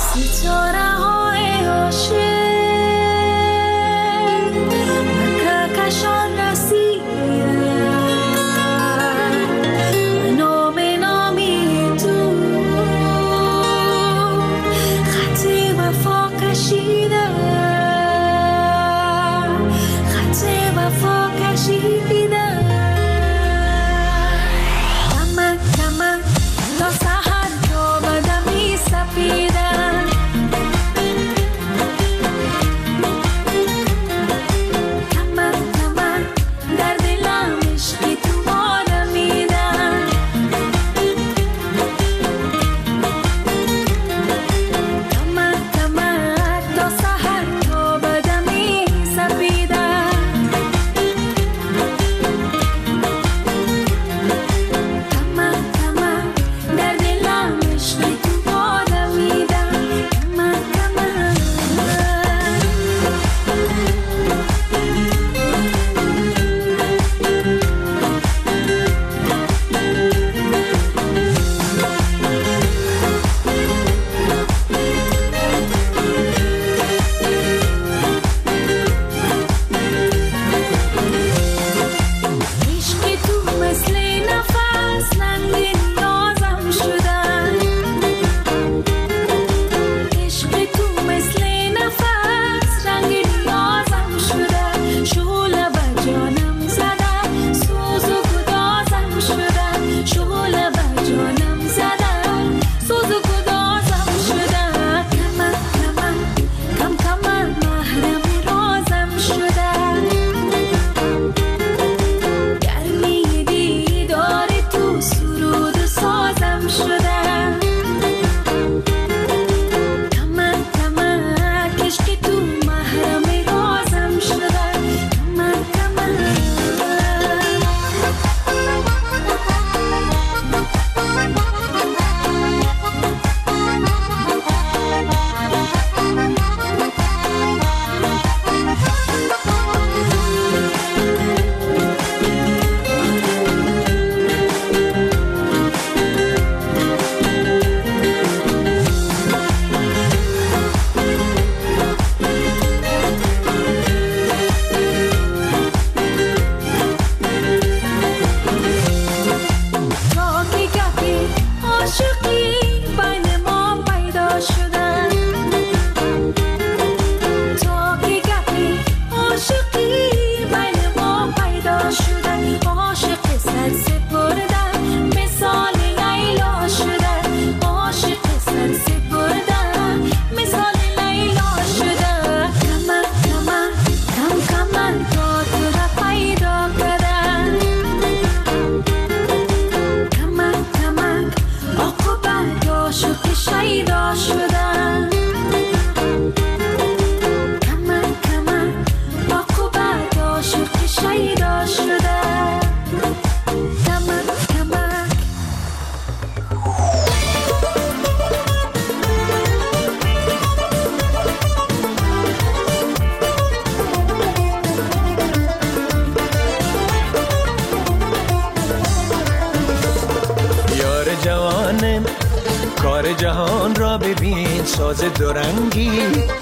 کار جهان را ببین، ساز دورنگی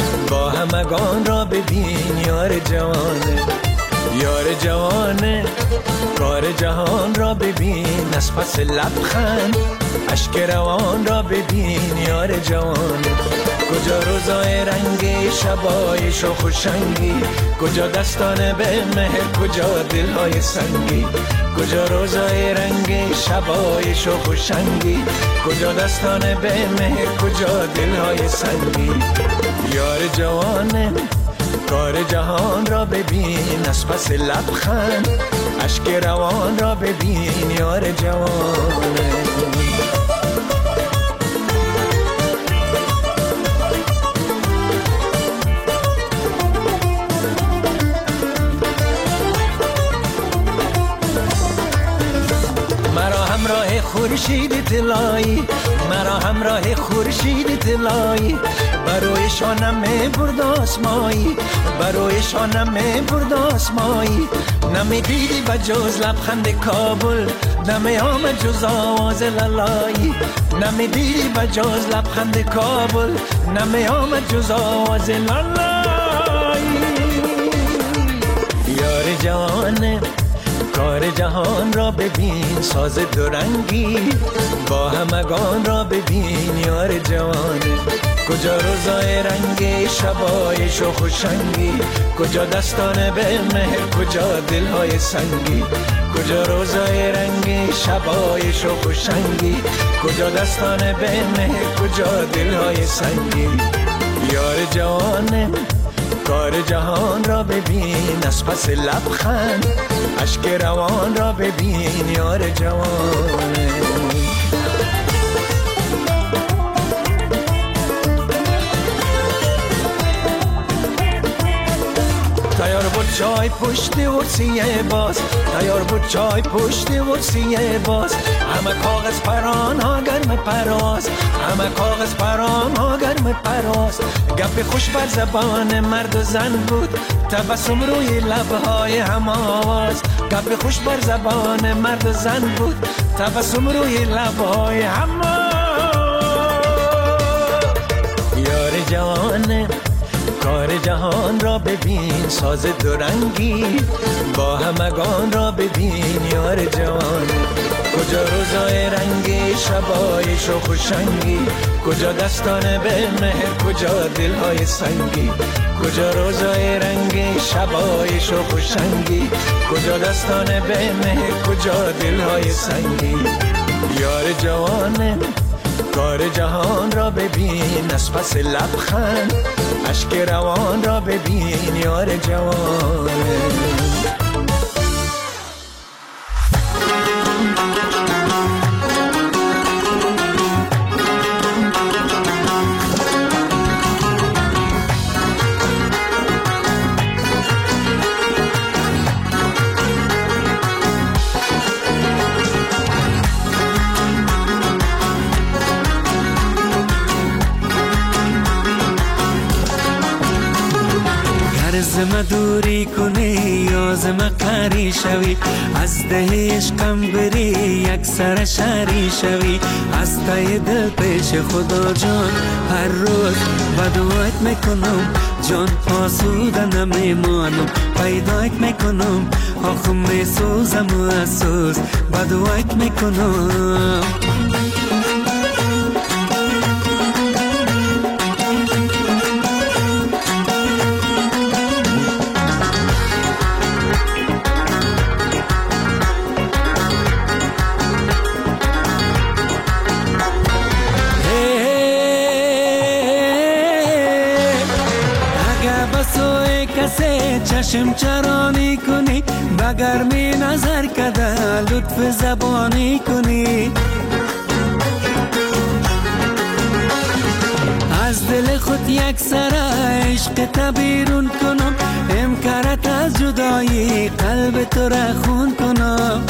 با همگان را ببین. یار جوانه، یار جوانه، کار جهان را ببین. از پس لبخند اشک روان را ببین. یار جوانه، کجا روزای رنگی، شبای شوخ و شنگی، کجا دستان به مهر، کجا دلهای سنگی. کجا روزای رنگی، شبای شوخ و شنگی، کجا دستان به مهر، کجا دلهای سنگی. یار جوانه، کار جهان را ببین. از پس لبخند اشک روان را ببین. یار جوانه، مرا همراه خورشید طلایی مرا همراه خورشید طلایی برای شانم برد آسمایی برای شانم برد آسمایی نمیدیدی بجز لبخند کابل نمی آمد جز آواز لالایی نمیدیدی بجز لبخند کابل نمی آمد جز آواز لالایی یار جوانه کار جهان را ببین ساز دورنگی با همگان را ببین یار جوانه کجا روزای رنگی شبای شوخ و شنگی کجا دستان به مهر کجا دلهای سنگی کجا روزای رنگی شبای شوخ و شنگی کجا دستان به مهر کجا دلهای سنگی یار جوانه کار جهان را ببین از پس لبخند اشک روان را ببین یار جوانه تیار بود چای پشت ورسیه باز تیار بود چای پشت ورسیه باز همه کاغذ پران ها گرم پراز همه کاغذ پران ها گرم پراز گپ خوش بر زبان مرد و زن بود تبسم روی لبهای هم آواز گپ خوش بر زبان مرد و زن بود تبسم روی لبهای هم یار جوانه کار جهان را ببین ساز دورنگی با همگان را ببین یار جوان کجا روزای رنگی شبای شوخ و شنگی کجا دستان به مهر کجا دلهای سنگی کجا روزای رنگی شبای شوخ و شنگی کجا دستان به مهر کجا دلهای سنگی یار جوانه کار جهان را ببین از پس لبخند اشک روان را ببین یار جوانه زما دوری کنی یا زما قری شوی از ده عشقم بری یک سر شری شوی از تای دل پیش خدا جان هر روز بدوایت میکنم جان آسوده نمیمانم پیدایت میکنم آخه میسوزم و اسوز بدوایت میکنم چشم چرانی کنی بگر می نظر کده لطف زبانی کنی از دل خود یک سر عشق تبیرون کنم امکارت از جدایی قلب تو را خون کنم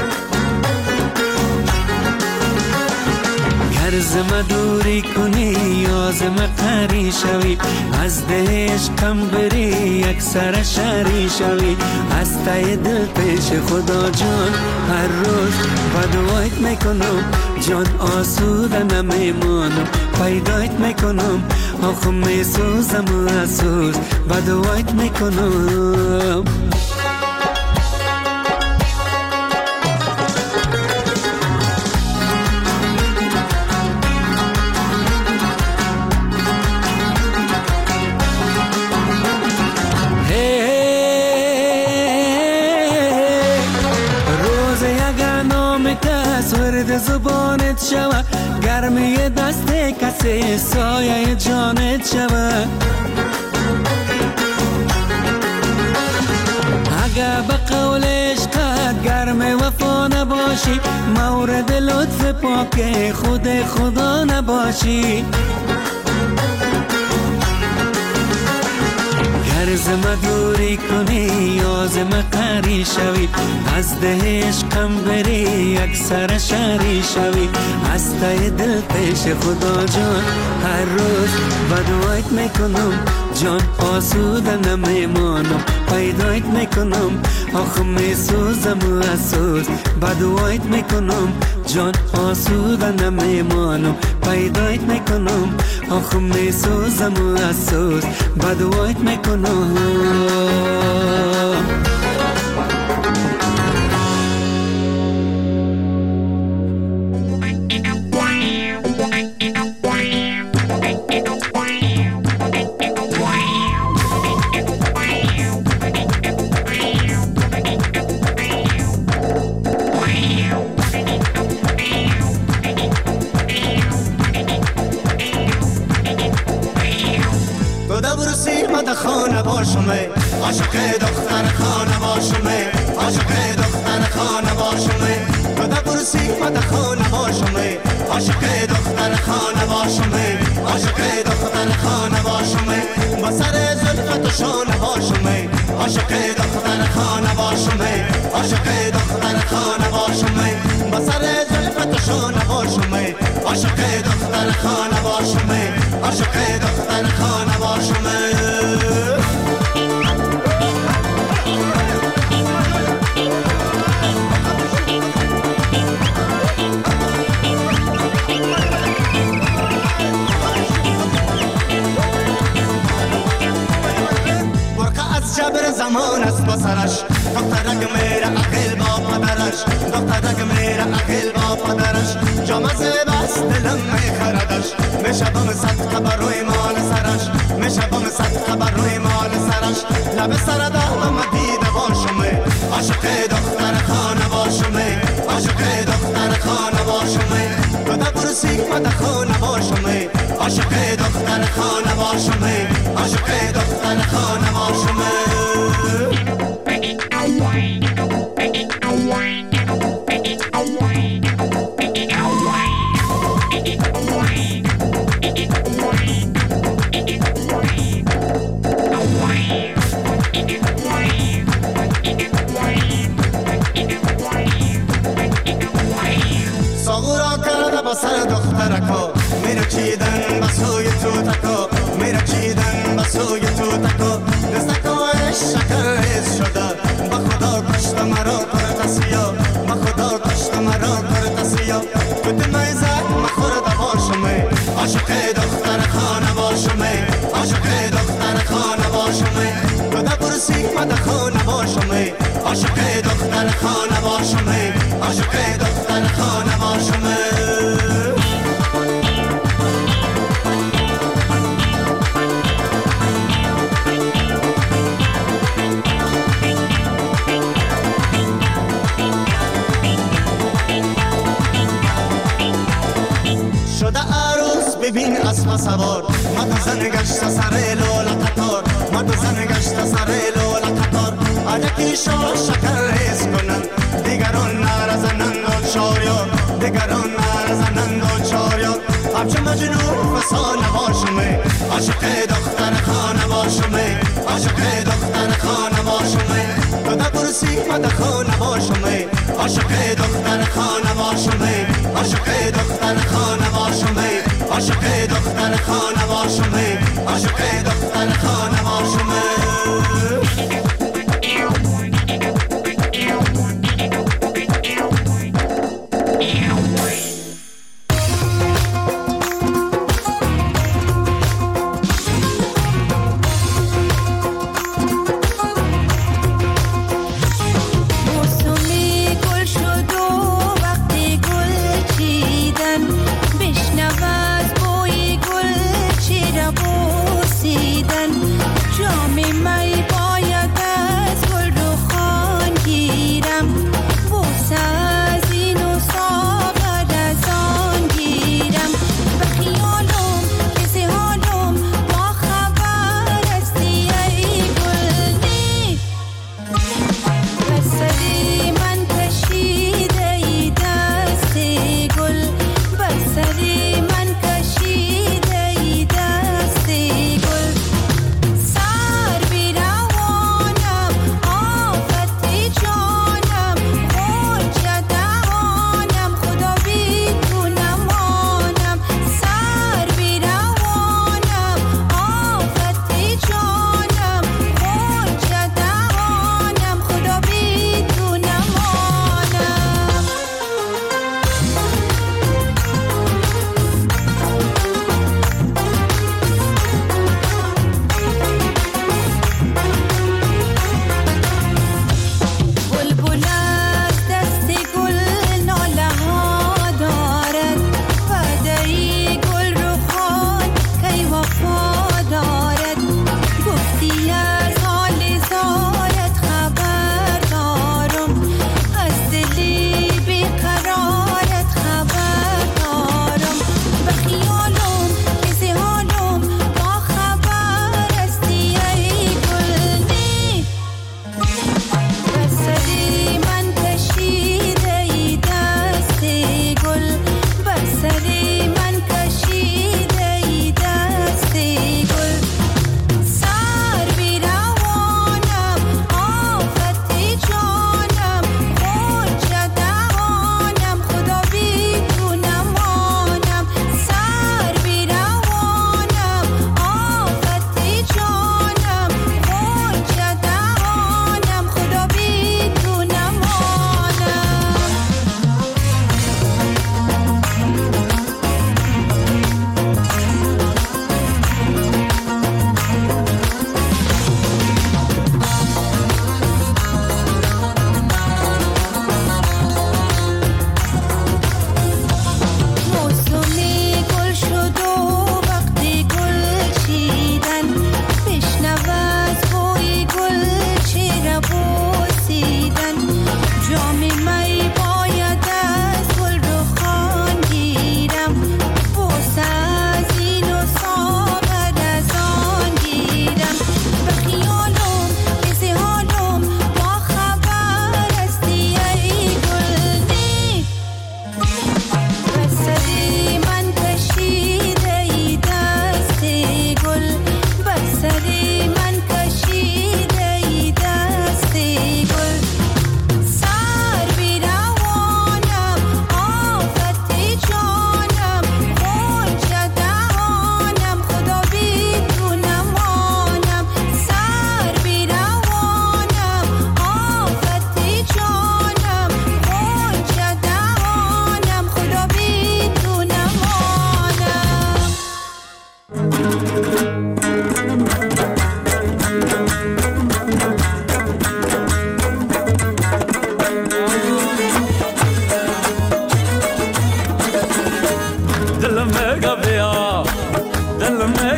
گر زما دوری کنی یا زما قری شوی از ده عشقم بری یک سر شری شوی از تای دل پیش خدا جان هر روز بدوایت میکنم جان آسوده نمیمانم پیدایت میکنم آخه میسوزم و اسوز بدوایت میکنم ورد زبانت شوه گرمی دست کسی سایه جانت شوه اگه به قول عشقت گرم وفا نباشی مورد لطف پاک خود خدا نباشی گر ما دوری کنی از ما قری شوی از ده عشقم بری یک سر شری شوی از ته دل پیش خدا جان هر روز بدوایت میکنم جان آسوده نمیمانم پیدایت میکنم آخ میسوزم از سوز بدوایت میکنم جان آسوده نمیمانم پیدایت میکنم آخ میسوزم از سوز بدوایت میکنم خانه باشمه عاشق دختر خانه باشمه عاشق دختر خانه باشمه تو ده برسی مد خانه باشمه عاشق دختر خانه باشمه عاشق دختر خانه باشمه با سر زلفت و شانه باشمه عاشق دختر خانه باشمه عاشق دختر خانه باشمه با سر زلفت و شانه باشمه عاشق دختر خانه باشمه عاشق دختر خانه باشمه جبر زمان است با سرش دخترک میره عقل با پدرش دخترک میره عقل با پدرش جامزه بس دلم میخردش میشبم صدقه بر روی مال سرش میشبم صدقه بر روی مال سرش لب سر دهم دیده باشمه عاشق دختر خانه باشمه عاشق دختر خانه باشمه تو ده برسی مد خانه باشمه عاشق دختر خانه باشمه عاشق دختر خانه باشمه ساغورا کرده با سر دخترکا میره چیدن بسوی تو تکا میره چیدن بسوی تو تکا دستکاش شکر ریز شده با خدا کشت مرا کرد سیا با خدا کشت مرا کرد سیا تو دمیزک مخورده باشمه عاشق دختر خانه باشمه عاشق دختر خانه باشمه تو ده برسی مد خانه باشمه عاشق دختر خانه باشمه عاشق دختر خانه باشمه شده عروس ببین اسب سوار مد زن گشت سر لولا قطار مد زن گشت سر لولا قطار عجکی شما شکر ریز کنن دیگران نرزنند و چاریار دیگران نرزنند و چاریار همچه مجنون فسانه باشمه عاشق دختر خانه باشمه عاشق دختر خانه باشمه تو ده برسی مد خانه باشمه عاشق دختر خانه باشمه عاشق دختر خانه باشمه عاشق دختر خانه باشمه عاشق دختر خانه باشمه بشنو از بوی گل چرا بوسیدن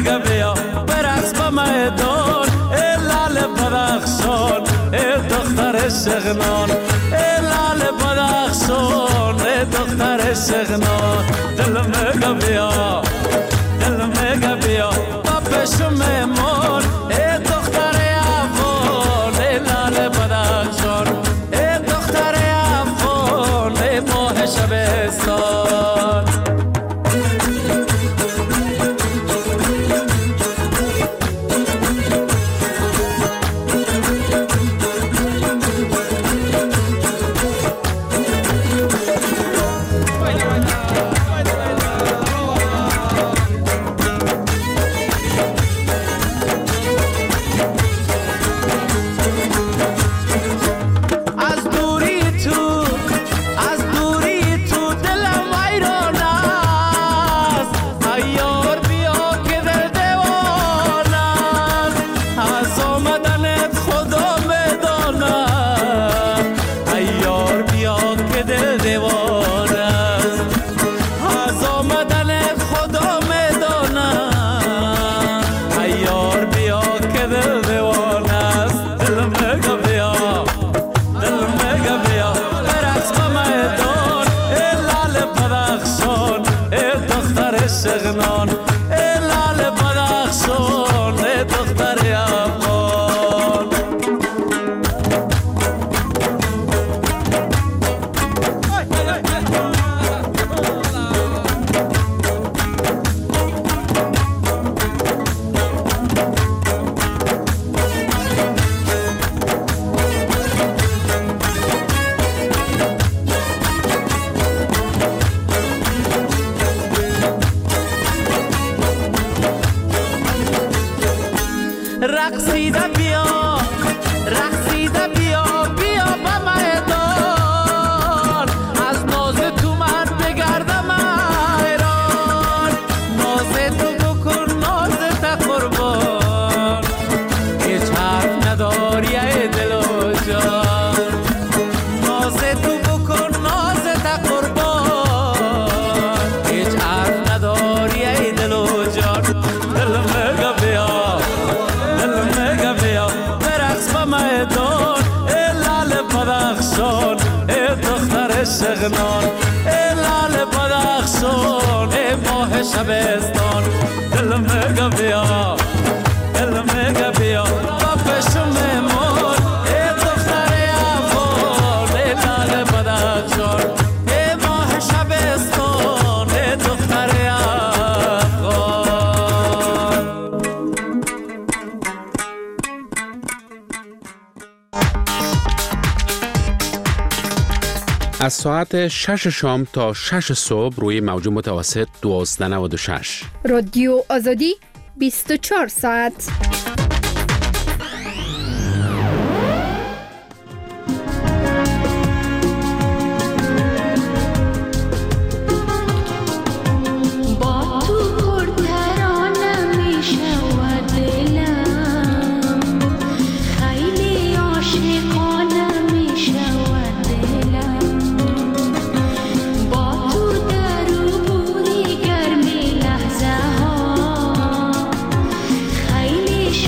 مگه بیا برقص با میدان ای لال بدخشان ای دختر شغنان ای لال بدخشان ای دختر شغنان دل مگه بیا با پشم مهمان ای دختر افغان ای لال بدخشان ای دختر افغان ای ماه شبستان شغنان ای لال بدخشان ای دختر افغان رقصیده بیا بیا با میدان از ناز تو من بگردم ایران ناز تو بکن ناز تا قربان هیچ حرف نداری ای دل و جان ناز تو بکن ناز تا قربان هیچ حرف نداری ای دل و جان دل مگه بیا برقص با میدان ای لال بدخشان ای دختر شغنان ای لال بدخشان ای ماه شبستان دل مگه بیا با پشم مهمان ای دختر افغان ای لال بدخشان ای ماه شبستان ای دختر افغان. از ساعت 6 شام تا 6 صبح روی موج متوسط 1296 رادیو آزادی 24 ساعت. خیلی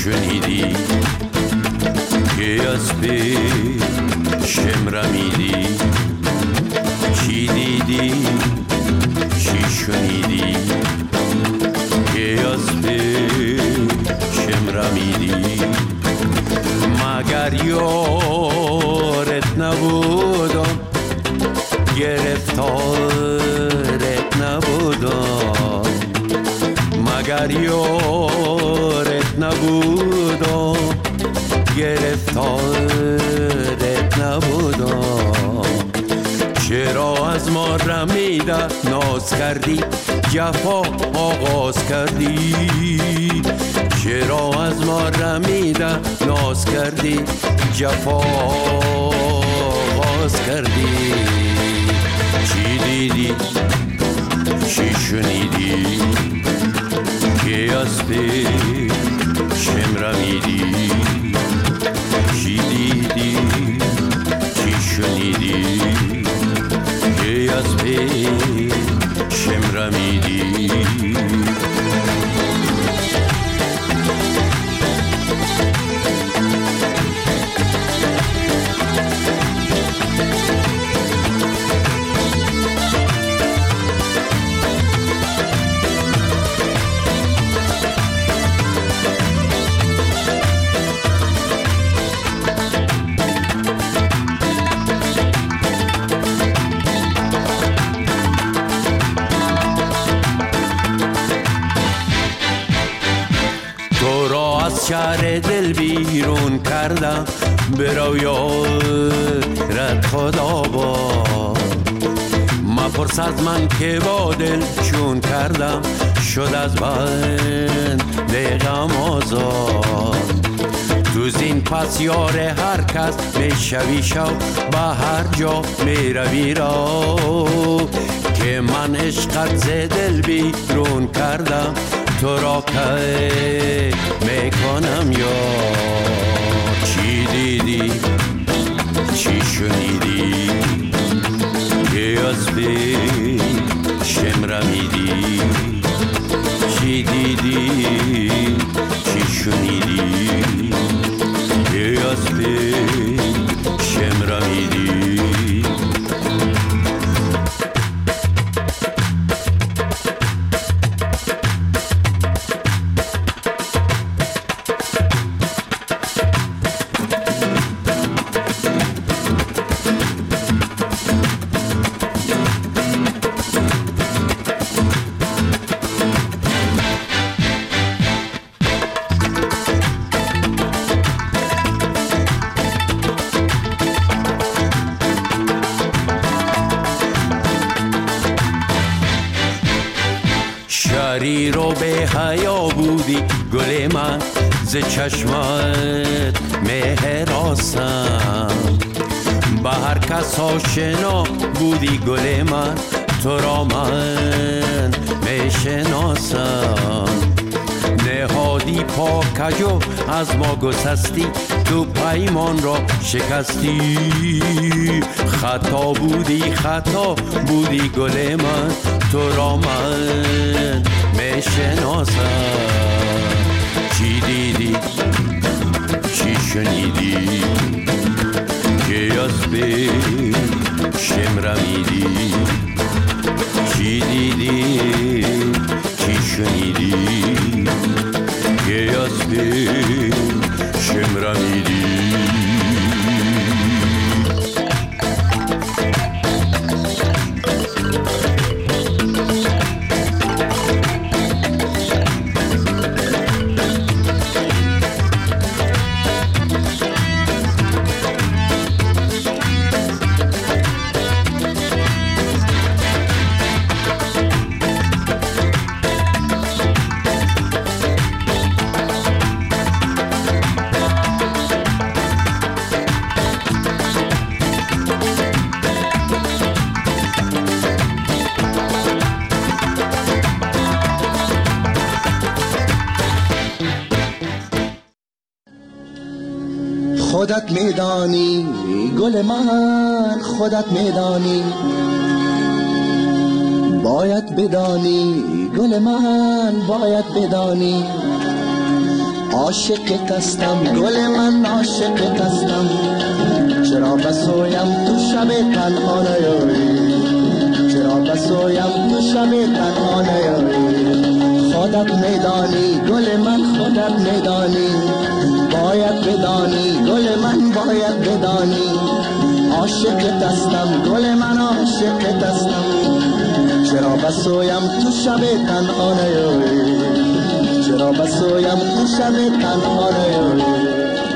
شنیدی که از پیشم رمیدی؟ چی دیدی چی شنیدی که از پیشم رمیدی؟ مگر یارت نبودم گرفتارت نبودم؟ مگر یارت نبودم گرفتارت نبودم؟ چرا از ما رمیده ناز کردی جفا آغاز کردی؟ چرا از ما رمیده ناز کردی جفا آغاز کردی؟ چی دیدی چی شنیدی که از پیشم رمیدی؟ چی دیدی چی شنیدی که از پیشم رمیدی؟ شهر دل بیرون کردم برو یارت خدا با مپرس از من که با دل چون کردم شد از بند غم آزاد. تو زین پس یار هر کس میشوی شو به هر جا میروی را که من عشقت ز دل بیرون کردم تو را که میکنم یار. چی دیدی چی شنیدی که از پیشم رمیدی؟ چی دیدی چی شنیدی که از پیشم رمیدی؟ شری رو به حیا بودی گل من ز چشمت مهراسم به هر کس آشنا بودی گل من تو را من میشناسم. نهادی پاکجو از ما گسستی تو پیمان را شکستی. خطا بودی گل من تو را من میشناسم. چی دیدی چی شنیدی که از پیشم رمیدی؟ چی دیدی چی شنیدی که از پیشم رمیدی؟ خودت میدانی گل من خودت میدانی باید بدانی گل من باید بدانی عاشقت هستم گل من عاشقت هستم چرا بسویم تو شب تنها نیایی چرا بسویم تو شب تنها نیایی خودت میدانی گل من خودت میدانی باید بدانی گل من باید بدانی عاشقت هستم گل من عاشقت هستم چرا بسویم تو شب تنها نیایی چرا بسویم تو شب تنها نیایی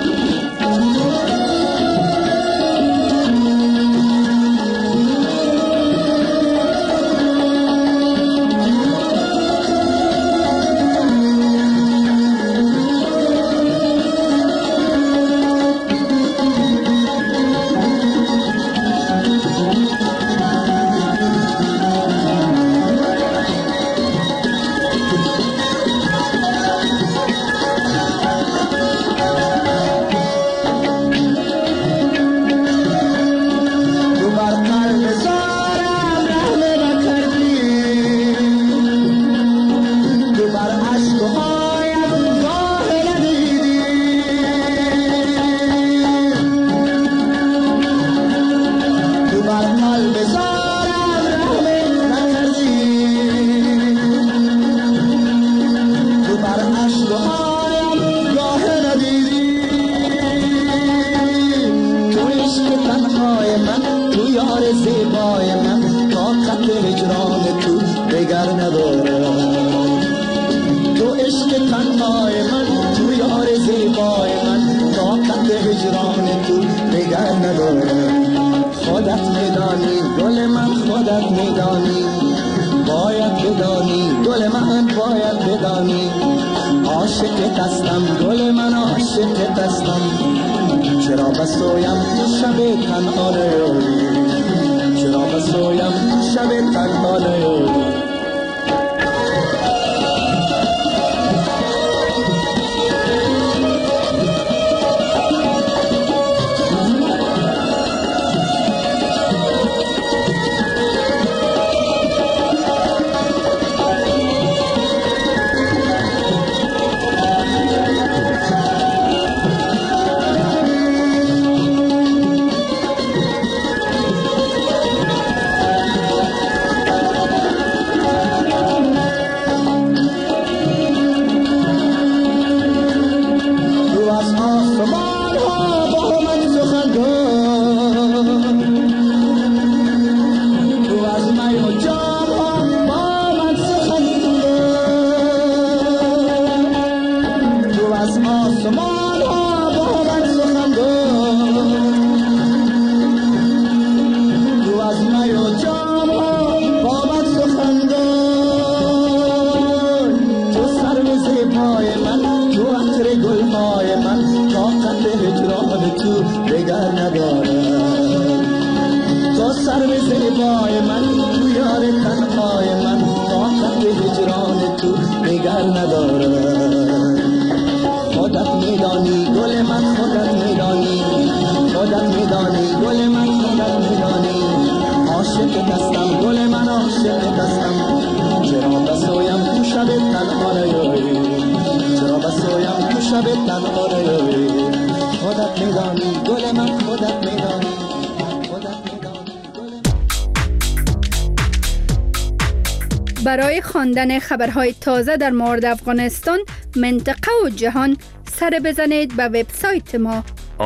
برای خواندن خبرهای تازه در مورد افغانستان، منطقه و جهان سر بزنید به وبسایت ما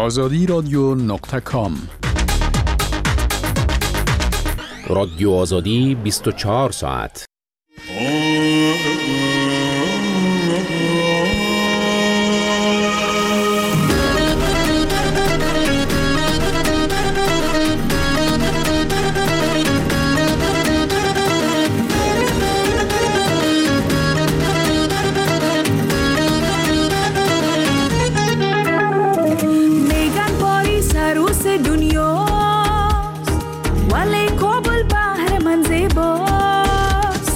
azadiradyo.com. رادیو آزادی 24 ساعت. دنیاست ولی کابل بحر من زیباست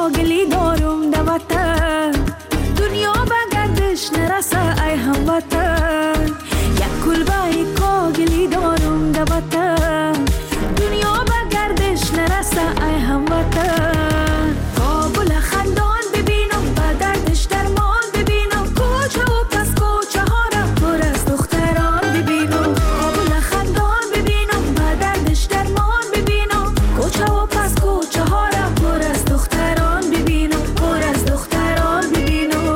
کاگلی دارم دواتن دنیا به گردش نرسه ای هموطن یک کلبه کاگلی دارم دواتن دنیا به گردش نرسه ای هموطن کابل خندان ببینم به دردش درمان ببینم کوچه و پس کوچه ها را پر از دختران ببینم کابل خندان ببینم به دردش درمان ببینم کوچه و پس کوچه ها را پر از دختران ببینم پر از دختران ببینم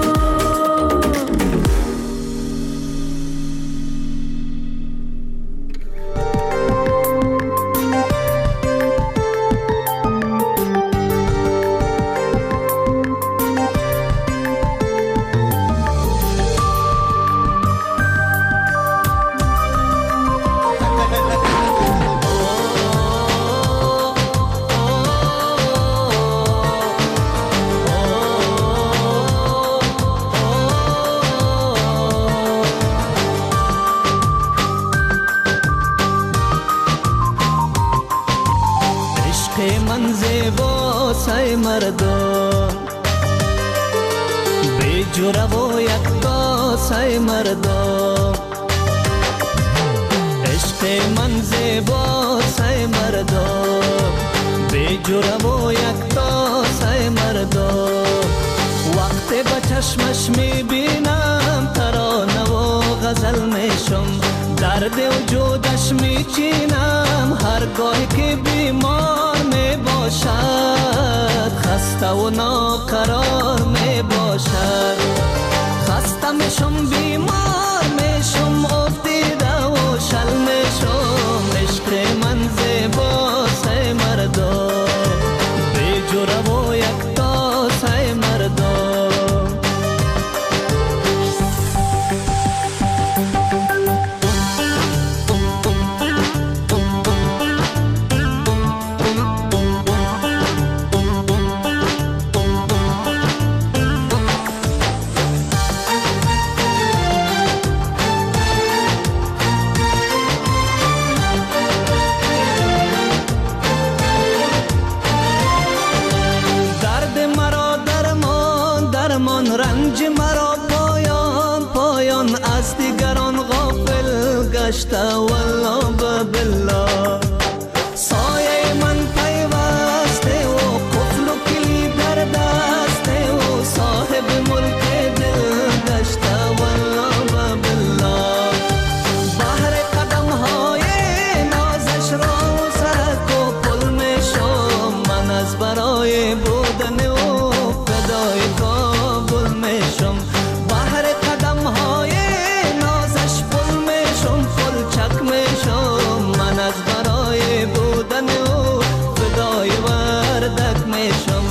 من زیبا سای مردم بی جوره و یکتا سای مردم عشق من زیبا سای مردم بی جوره و یکتا سای مردم وقتی با چشمش میبینم ترانه و غزل میشم درد وجودش میچینم هرگاه که بیمار می باشد خسته و ناقرار می باشد خسته میشم بیمار میشم افتیده و شل میشم عشق من زیبا سای مردم بی جوره و یکتا سای مردم رنج مرا پایان پایان از دیگران غافل گشته والله بالله سایه من پیوسته و قفل و کلید در دسته و صاحب ملک دل گشته والله بالله بحر قدم های نازش را و سرک و پل میشم من از برای بودن و فدای کابل میشم بحر قدم های نازش پل میشم پل چک میشم من از برای بودن و فدای وردک میشم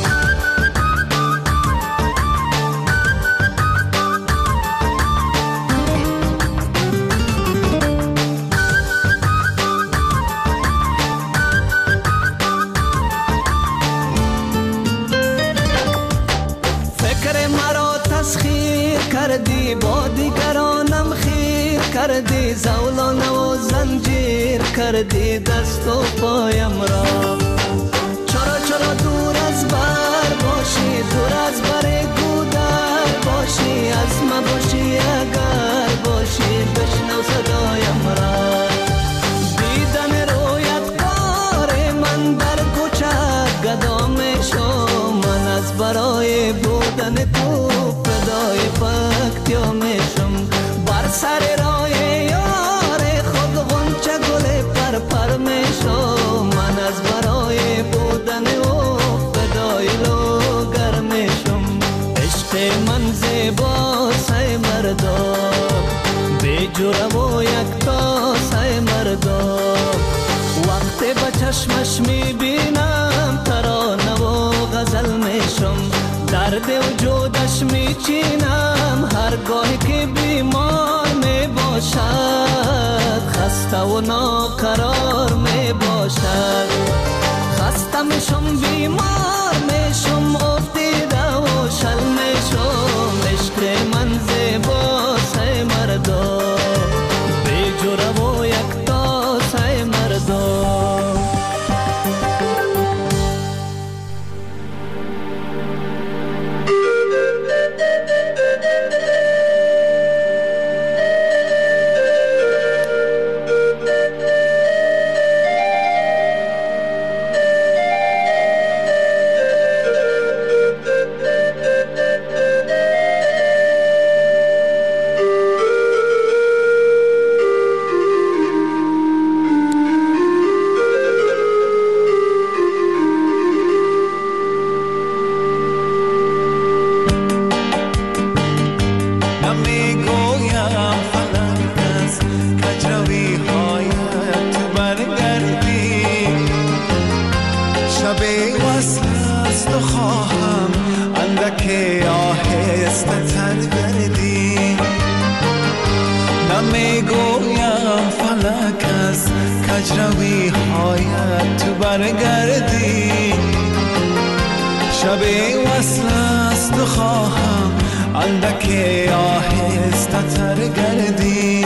کردی با دیگرانم خیر کردی زولانه و زنجیر کردی دست و پایم را چرا دور از بر باشی دور از بر گودر باشی از ما باشی اگر باشی بشنو صدایم را دیدن رویت کار من در کوچه گدا میشم من از برای بودن تو فدای پکتیا میشم بر سر راه یار خود غنچه گل پر میشم من از برای بودن و فدای لوگر میشم عشق من زیبا سای مردم بی جوره و یکتا سای مردم وقتی با چشمش میبینم ترانه و غزل میشم درد وجودش میچینم هرگاه که بیمار می باشد خسته و ناقرار می باشد خسته میشم بیمار میشم افتیده و شل میشم عشق من زیبا سای مردم بی جوره و یکتا سای مردم شب وصل است و خواهم اندک آهسته تر گردی نمیگویم فلک از کجروی هایت تو برگردی شب وصل است و خواهم اندک آهسته تر گردی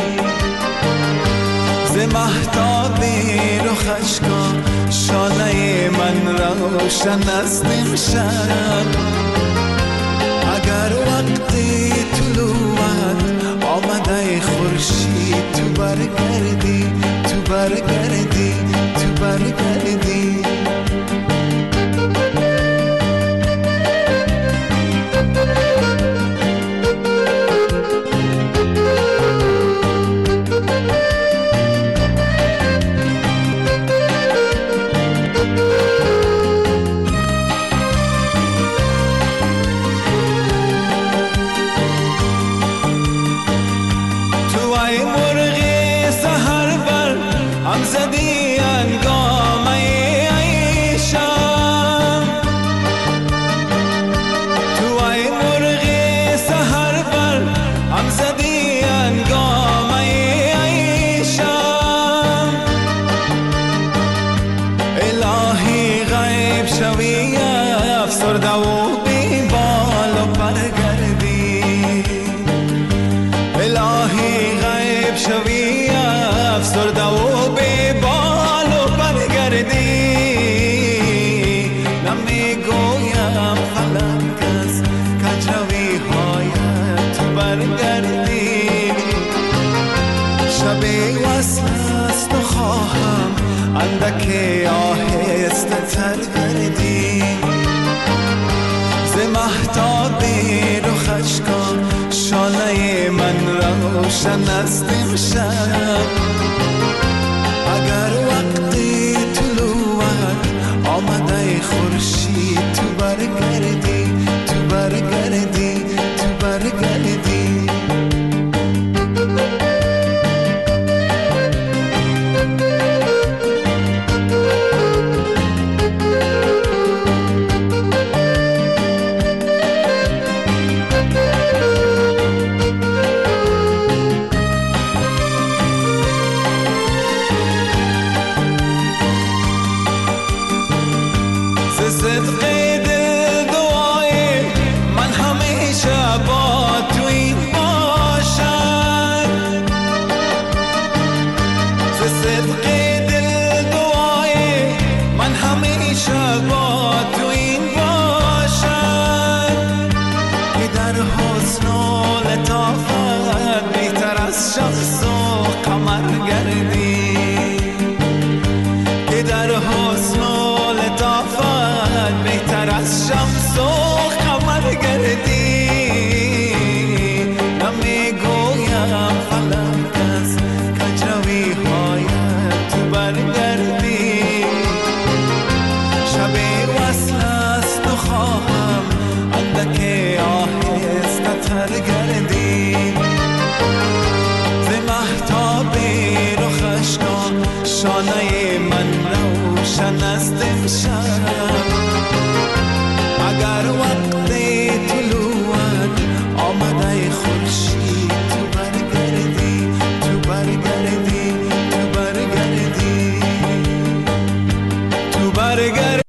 ز مهتاب رخش کن شانه من روشن است امشب اگر وقتی طلوعت آمده خورشید تو برگردی تو برگردی تو برگردی اندک آهسته تر گردی ز مهتاب رخش کن شانه من روشن است امشب اگر وقتی طلوعت آمده خورشید تو برگردی تو برگردی تو برگردی شانه من روشن است امشب اگر وقتی طلوعت آمده خورشید تو برگردی تو برگردی تو برگردی تو برگردی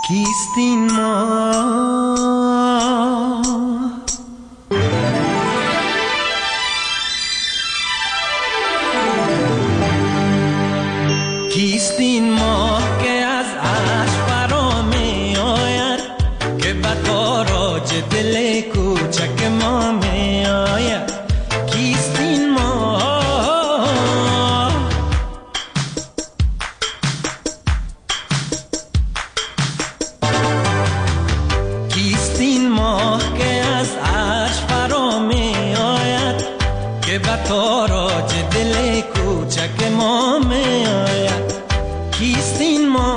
کیستین ما کیستین ما که از عرش فرا می آید که به تاراج دل کوچک ما می آید کیستین ما کیستین ما که از عرش فرا می آید که به تاراج دل کوچک ما می آید کیستین ما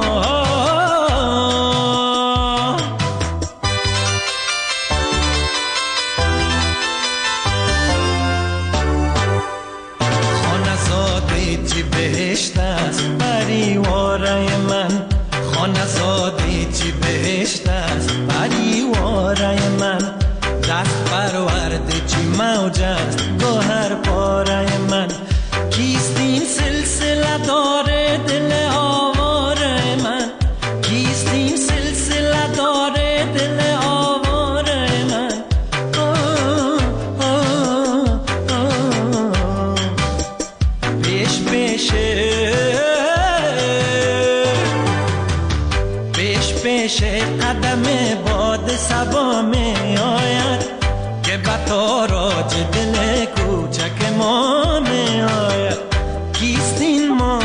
خانه‌زاده چی بهشت است پریواره من خانه‌زاده چی بهشت است پریواره من دست پرورده چی موج است گوهر پاره من کیستین سلسله داره دل آواره من کیستین سلسله داره دل آواره من پیش پیشه قدم باد صبا می آید که به تاراج دل کوچک ما می آید کیستین ما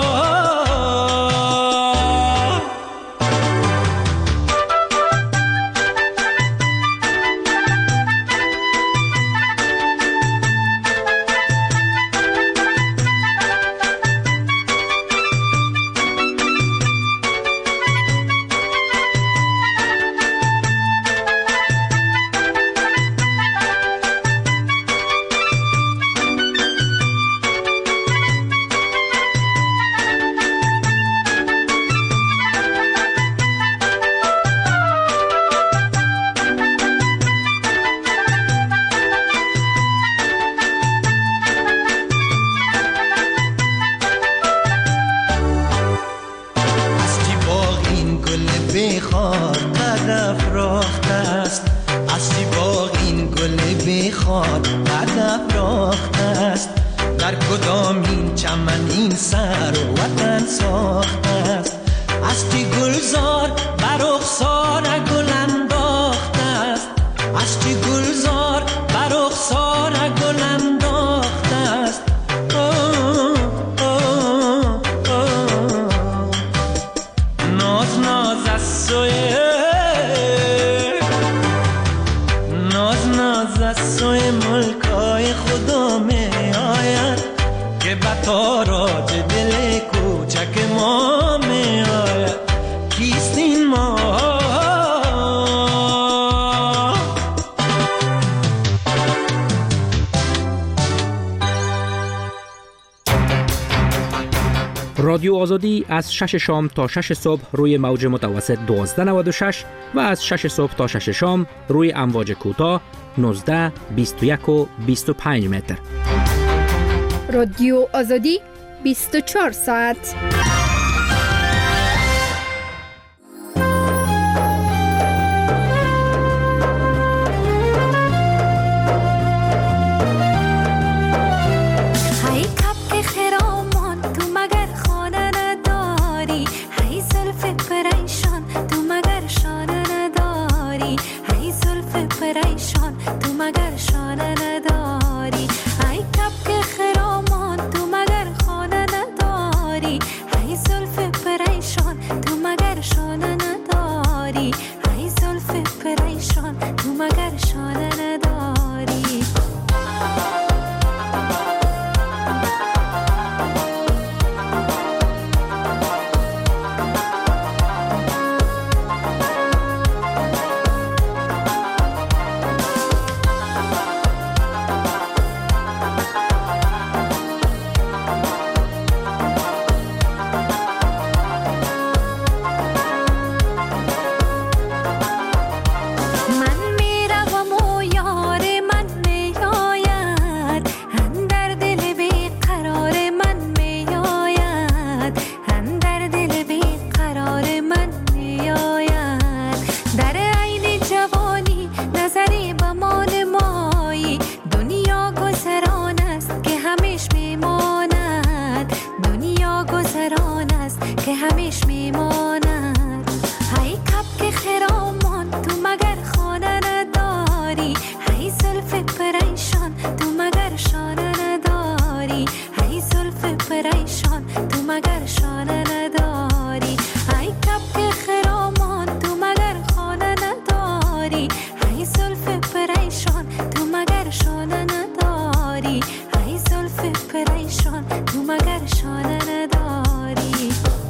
رادیو آزادی از 6 شام تا 6 صبح روی موج متوسط 1296 و از 6 صبح تا 6 شام روی امواج کوتاه 19، 21 و 25 متر. رادیو آزادی 24 ساعت. ای یادش میماند. های کبک خرامان تو مگر خانه نداری، های زلف پریشان تو مگر شانه نداری، های زلف پریشان تو مگر شانه نداری. های کبک خرامان تو مگر خانه نداری، های زلف پریشان تو مگر شانه نداری، های زلف پریشان تو مگر شانه نداری.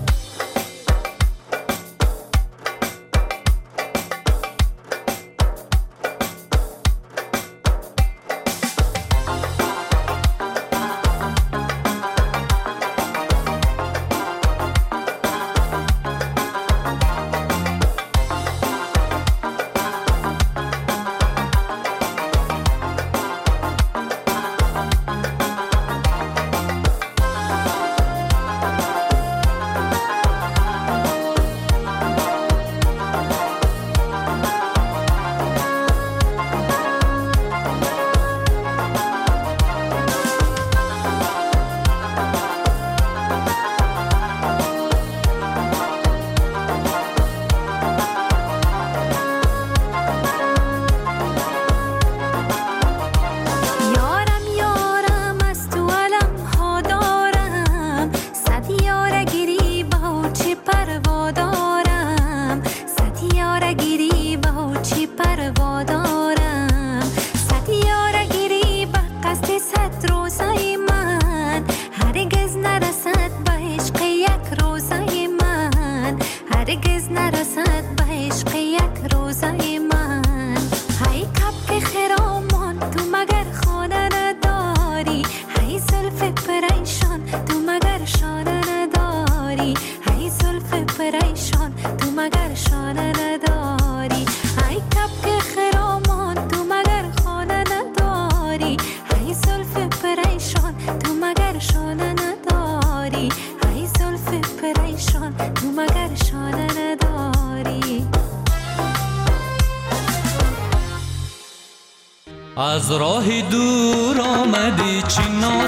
از راه دور آمدی چی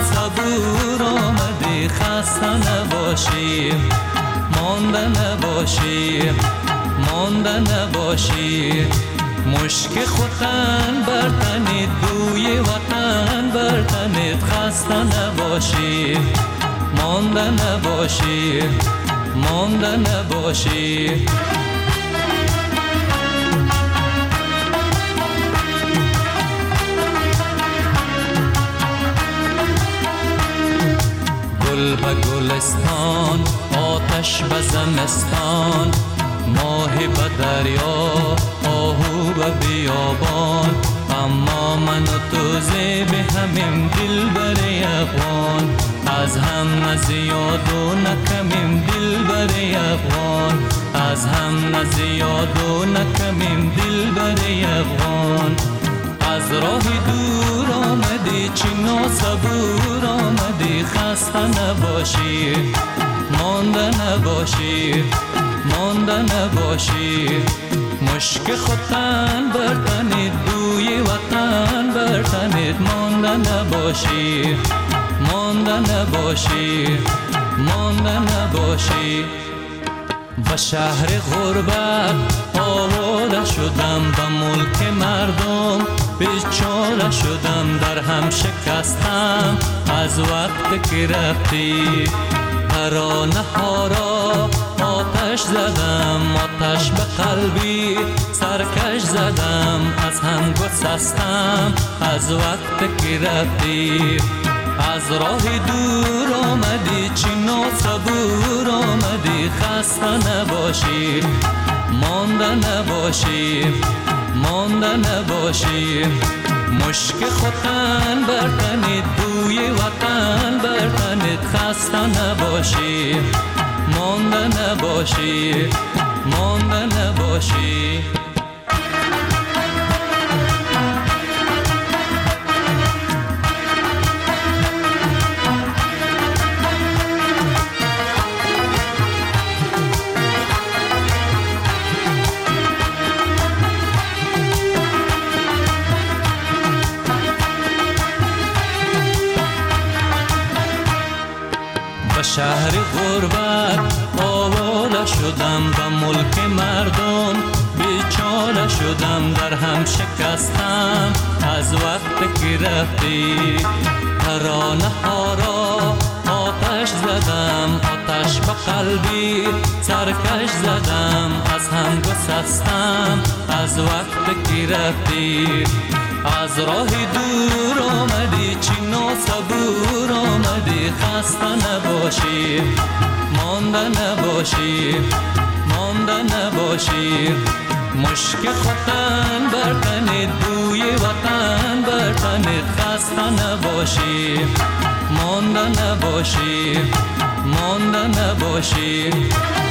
ناصبور آمدی، خسته نباشی مانده نباشی مانده نباشی. مشک خوتن برتنید بوی وطن برتنید، خسته نباشی مانده نباشی مانده نباشی. گل به گلستان آتش به زمستان، ماه به دریا آهو به بیابان. اما من و تو زیب همیم دل بر افغان، از هم نزیاد و نکمیم دل بر افغان، از هم نزیاد و نکمیم دل بر افغان. از راه دور آمدی چی ناصبور آمدی، خسته نباشی مانده نباشی مانده نباشی. مشک خوتن برتنید بوی وطن برتنید، مانده نباشی مانده نباشی مانده نباشی. به شهر غربت آواره شدم، به ملک مردم بیچاره شدم، در هم شکستم از وقت که رفتی. ترانه ها را آتش زدم، آتش به قلبی سرکش زدم، از هم گسستم از وقت که رفتی. از راه دور آمدی چی ناصبور آمدی، خسته نباشی مانده نباشی مانده نباشی. مشک خوتن برتنید بوی وطن برتنید، خسته نباشی مانده نباشی مانده نباشی. به شهر غربت آواره شدم به ملک مردم، بیچاره شدم در هم شکستم از وقت که رفتی. ترانه ها را آتش زدم، آتش به قلبی سرکش زدم، از هم گسستم از وقت که رفتی. از راه دور آمدی، چی ناصبور آمدی، خسته نباشی، مانده نباشی، مانده نباشی. مشک وطن بر تنت، بوی وطن بر تنت، خسته نباشی، مانده نباشی، مانده نباشی.